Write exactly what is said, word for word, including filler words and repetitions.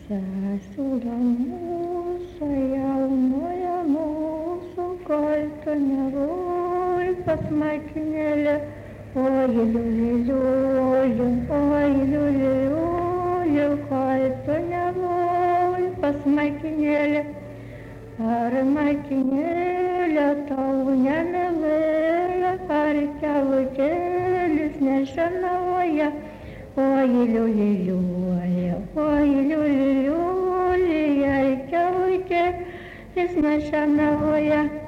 Sesula mūsų, jaunoja mūsų, kalto nevoj pas makinėlę. Oi, liuliuliu, oi, liuliuliu, kalto nevoj pas makinėlę. Ar makinėlė tau nemilėlė, ar kelutėlis nešienauja. Oi, liuliuliu, oi, liuliuliu, kelutėlis nešienauja.